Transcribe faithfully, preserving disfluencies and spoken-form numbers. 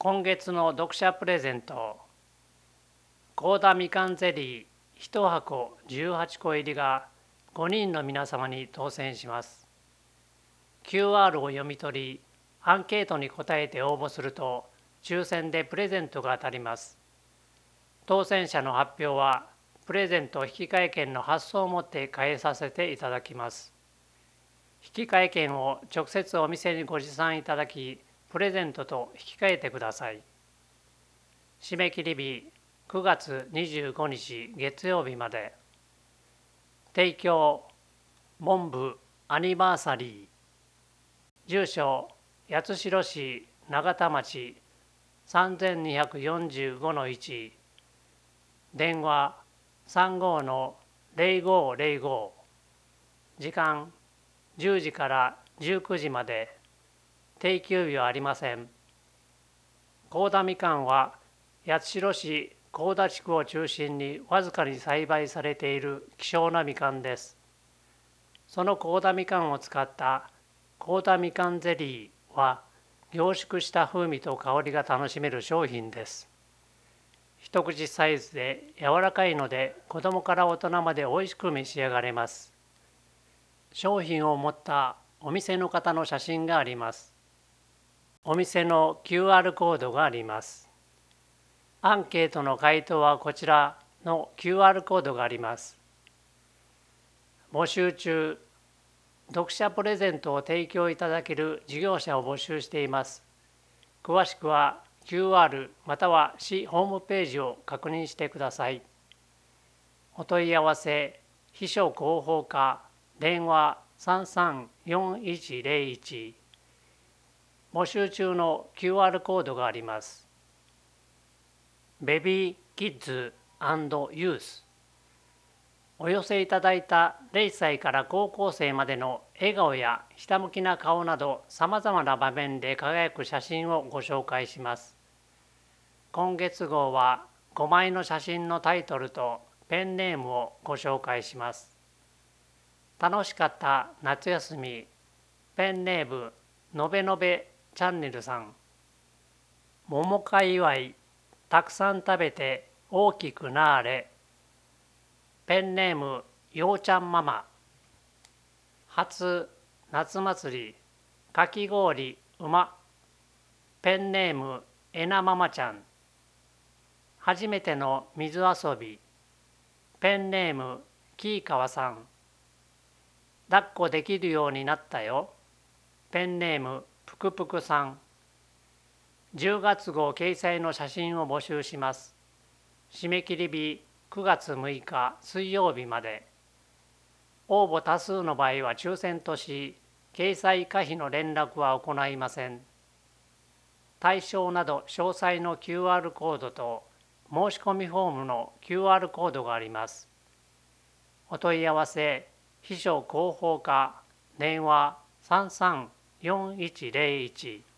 今月の読者プレゼント、幸田みかんゼリーいちはこじゅうはちこ入りがごにんの皆様に当選します。キューアール を読み取り、アンケートに答えて応募すると、抽選でプレゼントが当たります。当選者の発表は、プレゼント引換券の発送をもって返させていただきます。引換券を直接お店にご持参いただき、プレゼントと引き換えてください。締め切り日くがつにじゅうごにち月曜日まで。提供文部アニバーサリー。住所八代市永田町 さんぜんにひゃくよんじゅうごのいち。電話 さんごのゼロごゼロご。時間じゅうじからじゅうくじまで。定休日はありません。幸田みかんは八代市幸田地区を中心にわずかに栽培されている希少なみかんです。その幸田みかんを使った幸田みかんゼリーは凝縮した風味と香りが楽しめる商品です。一口サイズで柔らかいので子供から大人まで美味しく召し上がれます。商品を持ったお店の方の写真があります。お店の キューアール コードがあります。アンケートの回答はこちらの キューアール コードがあります。募集中、読者プレゼントを提供いただける事業者を募集しています。詳しくは キューアール または市ホームページを確認してください。お問い合わせ、秘書広報課、電話さんさんよんいちゼロいち。募集中の キューアール コードがあります。ベビーキッズ&ユース。お寄せいただいたゼロさいから高校生までの笑顔やひたむきな顔などさまざまな場面で輝く写真をご紹介します。今月号はごまいの写真のタイトルとペンネームをご紹介します。楽しかった夏休み。ペンネームのべのべチャンネルさん。桃会祝い。たくさん食べて大きくなーれ。ペンネームようちゃんママ。初夏祭り。かき氷うま。ペンネームえなママちゃん。初めての水遊び。ペンネームきいかわさん。抱っこできるようになったよ。ペンネームぷくぷくさん。じゅうがつ号掲載の写真を募集します。締め切り日くがつむいか水曜日まで。応募多数の場合は抽選とし、掲載可否の連絡は行いません。対象など詳細の キューアール コードと申し込みフォームの キューアール コードがあります。お問い合わせ、秘書広報課、電話さんさんよんいちゼロいち。